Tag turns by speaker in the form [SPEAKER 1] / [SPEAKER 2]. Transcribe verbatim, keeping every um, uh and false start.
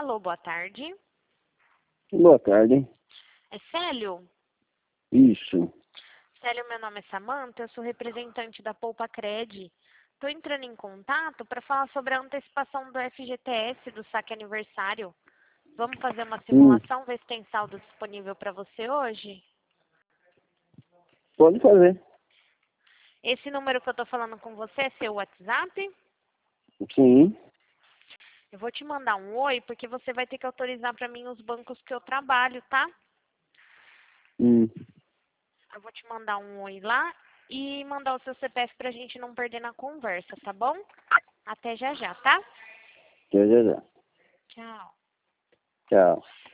[SPEAKER 1] Alô, boa tarde.
[SPEAKER 2] Boa tarde.
[SPEAKER 1] É Célio?
[SPEAKER 2] Isso.
[SPEAKER 1] Célio, meu nome é Samanta, eu sou representante da Poupa Cred. Estou entrando em contato para falar sobre a antecipação do F G T S do saque aniversário. Vamos fazer uma
[SPEAKER 2] Hum,
[SPEAKER 1] simulação, ver se tem saldo disponível para você hoje?
[SPEAKER 2] pode fazer.
[SPEAKER 1] Esse número que eu estou falando com você é seu WhatsApp?
[SPEAKER 2] Sim.
[SPEAKER 1] Eu vou te mandar um oi, porque você vai ter que autorizar para mim os bancos que eu trabalho, tá?
[SPEAKER 2] Hum,
[SPEAKER 1] Eu vou te mandar um oi lá e mandar o seu C P F pra gente não perder na conversa, tá bom? Até já já, tá?
[SPEAKER 2] já, já, já.
[SPEAKER 1] Tchau.
[SPEAKER 2] Tchau.